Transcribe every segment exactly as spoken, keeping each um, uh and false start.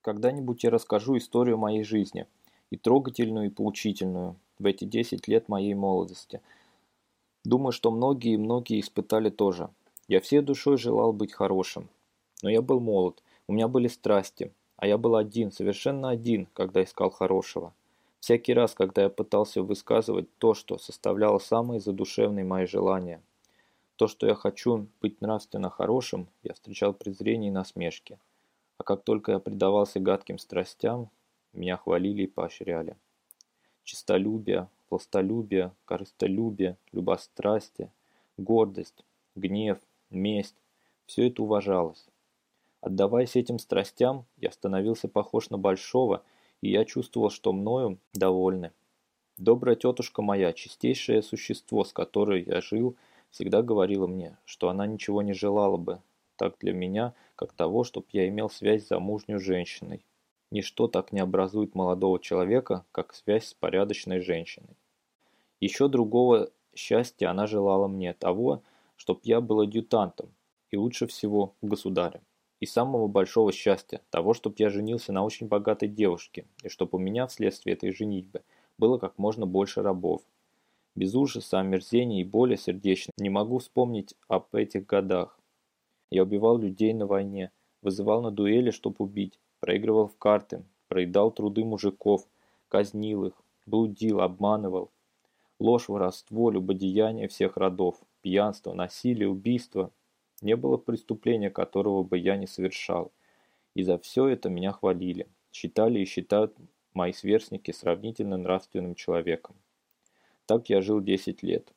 Когда-нибудь я расскажу историю моей жизни, и трогательную, и поучительную, в эти десять лет моей молодости. Думаю, что многие и многие испытали тоже. Я всей душой желал быть хорошим. Но я был молод, у меня были страсти, а я был один, совершенно один, когда искал хорошего. Всякий раз, когда я пытался высказывать то, что составляло самые задушевные мои желания, то, что я хочу быть нравственно хорошим, я встречал презрение и насмешки. А как только я предавался гадким страстям, меня хвалили и поощряли. Честолюбие, властолюбие, корыстолюбие, любострастие, гордость, гнев, месть – все это уважалось. Отдаваясь этим страстям, я становился похож на большого, и я чувствовал, что мною довольны. Добрая тетушка моя, чистейшее существо, с которой я жил, всегда говорила мне, что она ничего не желала бы так для меня, как того, чтобы я имел связь с замужней женщиной. Ничто так не образует молодого человека, как связь с порядочной женщиной. Еще другого счастья она желала мне, того, чтоб я был адъютантом, и лучше всего у государя. И самого большого счастья, того, чтоб я женился на очень богатой девушке, и чтоб у меня вследствие этой женитьбы было как можно больше рабов. Без ужаса, омерзения и боли сердечной не могу вспомнить об этих годах. Я убивал людей на войне, вызывал на дуэли, чтоб убить, проигрывал в карты, проедал труды мужиков, казнил их, блудил, обманывал. Ложь, воровство, любодеяние всех родов, пьянство, насилие, убийство. Не было преступления, которого бы я не совершал. И за все это меня хвалили, считали и считают мои сверстники сравнительно нравственным человеком. Так я жил десять лет.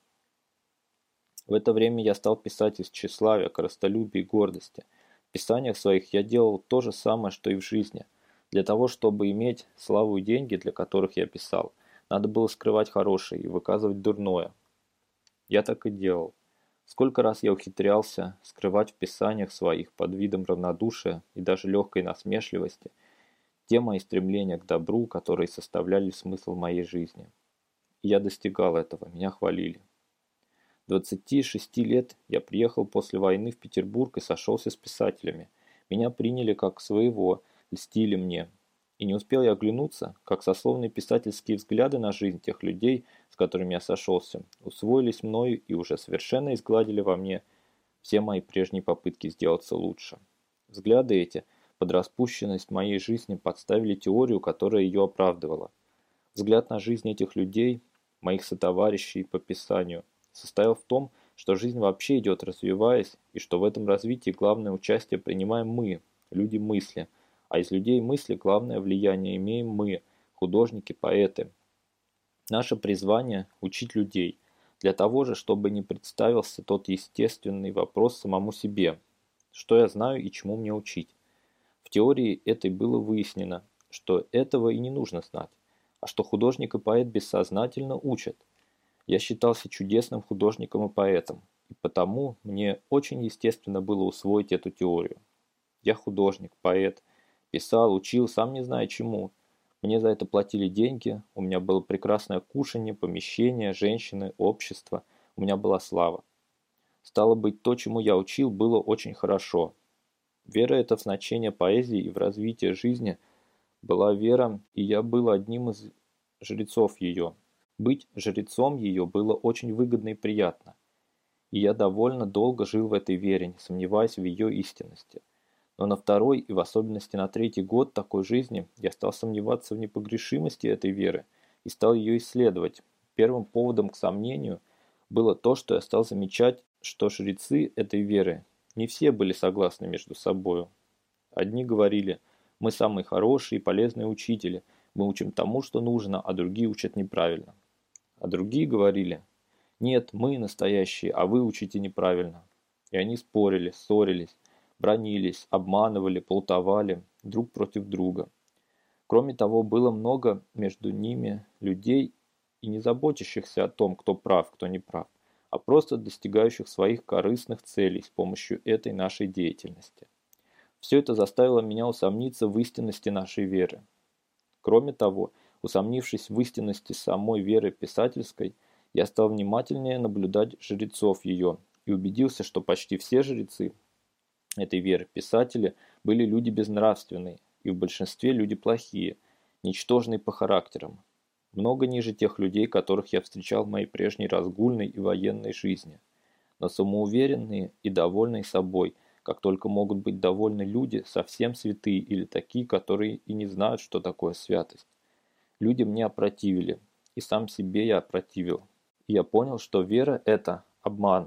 В это время я стал писать из тщеславия, корыстолюбия и гордости. В писаниях своих я делал то же самое, что и в жизни. Для того, чтобы иметь славу и деньги, для которых я писал, надо было скрывать хорошее и выказывать дурное. Я так и делал. Сколько раз я ухитрялся скрывать в писаниях своих под видом равнодушия и даже легкой насмешливости те мои стремления к добру, которые составляли смысл моей жизни. И я достигал этого, меня хвалили. двадцати шести лет я приехал после войны в Петербург и сошелся с писателями. Меня приняли как своего, льстили мне. И не успел я оглянуться, как сословные писательские взгляды на жизнь тех людей, с которыми я сошелся, усвоились мною и уже совершенно изгладили во мне все мои прежние попытки сделаться лучше. Взгляды эти под распущенность моей жизни подставили теорию, которая ее оправдывала. Взгляд на жизнь этих людей, моих сотоварищей по писанию, состоял в том, что жизнь вообще идет развиваясь, и что в этом развитии главное участие принимаем мы, люди мысли, а из людей мысли главное влияние имеем мы, художники, поэты. Наше призвание – учить людей, для того же, чтобы не представился тот естественный вопрос самому себе, что я знаю и чему мне учить. В теории этой было выяснено, что этого и не нужно знать, а что художник и поэт бессознательно учат. Я считался чудесным художником и поэтом, и потому мне очень естественно было усвоить эту теорию. Я художник, поэт, писал, учил, сам не знаю чему. Мне за это платили деньги, у меня было прекрасное кушанье, помещение, женщины, общество, у меня была слава. Стало быть, то, чему я учил, было очень хорошо. Вера эта в значение поэзии и в развитие жизни была вера, и я был одним из жрецов ее. Быть жрецом ее было очень выгодно и приятно. И я довольно долго жил в этой вере, не сомневаясь в ее истинности. Но на второй и в особенности на третий год такой жизни я стал сомневаться в непогрешимости этой веры и стал ее исследовать. Первым поводом к сомнению было то, что я стал замечать, что жрецы этой веры не все были согласны между собою. Одни говорили: мы самые хорошие и полезные учители, мы учим тому, что нужно, а другие учат неправильно. А другие говорили: нет, мы настоящие, а вы учите неправильно. И они спорили, ссорились, бранились, обманывали, плутовали друг против друга. Кроме того, было много между ними людей и не заботящихся о том, кто прав, кто не прав, а просто достигающих своих корыстных целей с помощью этой нашей деятельности. Все это заставило меня усомниться в истинности нашей веры. Кроме того, усомнившись в истинности самой веры писательской, я стал внимательнее наблюдать жрецов ее и убедился, что почти все жрецы этой веры, писатели, были люди безнравственные, и в большинстве люди плохие, ничтожные по характерам. Много ниже тех людей, которых я встречал в моей прежней разгульной и военной жизни. Но самоуверенные и довольные собой, как только могут быть довольны люди, совсем святые или такие, которые и не знают, что такое святость. Люди мне опротивили, и сам себе я опротивил. И я понял, что вера – это обман.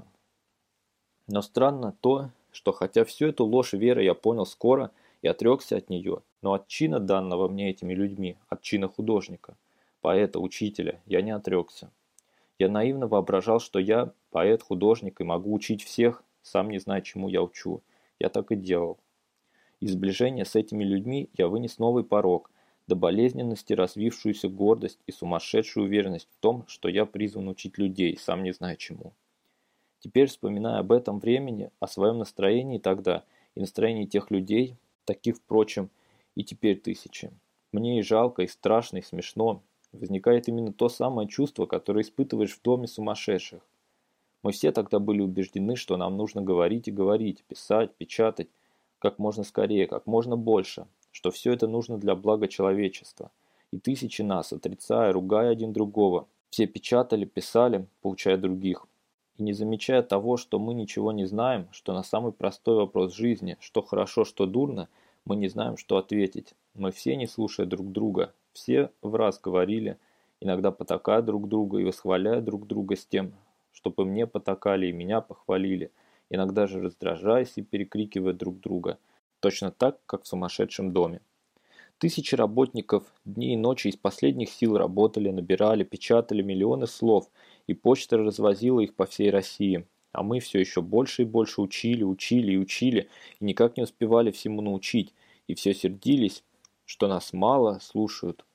Но странно то, что хотя всю эту ложь веры я понял скоро и отрекся от нее, но от чина, данного мне этими людьми, от чина художника, поэта, учителя, я не отрекся. Я наивно воображал, что я поэт, художник и могу учить всех, сам не зная, чему я учу. Я так и делал. Из сближения с этими людьми я вынес новый порок, до болезненности развившуюся гордость и сумасшедшую уверенность в том, что я призван учить людей, сам не зная чему. Теперь, вспоминая об этом времени, о своем настроении тогда и настроении тех людей, таких, впрочем, и теперь тысячи, мне и жалко, и страшно, и смешно, возникает именно то самое чувство, которое испытываешь в доме сумасшедших. Мы все тогда были убеждены, что нам нужно говорить и говорить, писать, печатать как можно скорее, как можно больше, что все это нужно для блага человечества. И тысячи нас, отрицая, ругая один другого, все печатали, писали, поучая других. И не замечая того, что мы ничего не знаем, что на самый простой вопрос жизни, что хорошо, что дурно, мы не знаем, что ответить. Мы все, не слушая друг друга, все враз говорили, иногда потакая друг друга и восхваляя друг друга с тем, чтобы мне потакали и меня похвалили, иногда же раздражаясь и перекрикивая друг друга, точно так, как в сумасшедшем доме. Тысячи работников дни и ночи из последних сил работали, набирали, печатали миллионы слов, и почта развозила их по всей России. А мы все еще больше и больше учили, учили и учили, и никак не успевали всему научить, и все сердились, что нас мало слушают.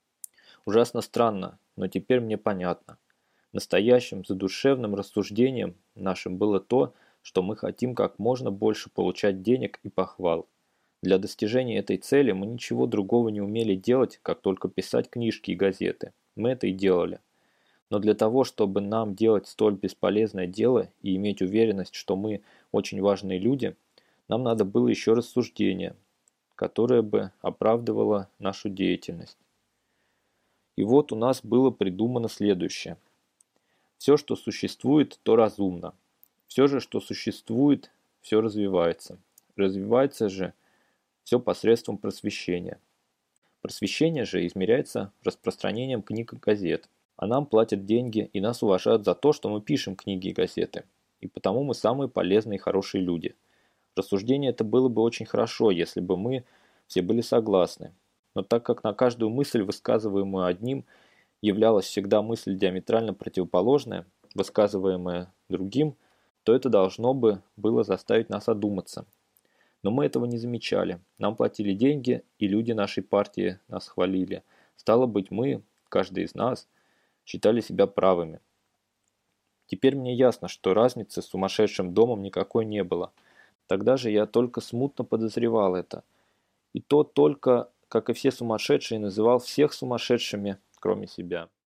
Ужасно странно, но теперь мне понятно. Настоящим задушевным рассуждением нашим было то, что мы хотим как можно больше получать денег и похвал. Для достижения этой цели мы ничего другого не умели делать, как только писать книжки и газеты. Мы это и делали. Но для того, чтобы нам делать столь бесполезное дело и иметь уверенность, что мы очень важные люди, нам надо было еще рассуждение, которое бы оправдывало нашу деятельность. И вот у нас было придумано следующее. Все, что существует, то разумно. Все же, что существует, все развивается. Развивается же все посредством просвещения. Просвещение же измеряется распространением книг и газет. А нам платят деньги и нас уважают за то, что мы пишем книги и газеты. И потому мы самые полезные и хорошие люди. Рассуждение это было бы очень хорошо, если бы мы все были согласны. Но так как на каждую мысль, высказываемую одним, являлась всегда мысль диаметрально противоположная, высказываемая другим, то это должно бы было заставить нас одуматься. Но мы этого не замечали. Нам платили деньги, и люди нашей партии нас хвалили. Стало быть, мы, каждый из нас, считали себя правыми. Теперь мне ясно, что разницы с сумасшедшим домом никакой не было. Тогда же я только смутно подозревал это. И то только, как и все сумасшедшие, называл всех сумасшедшими, кроме себя.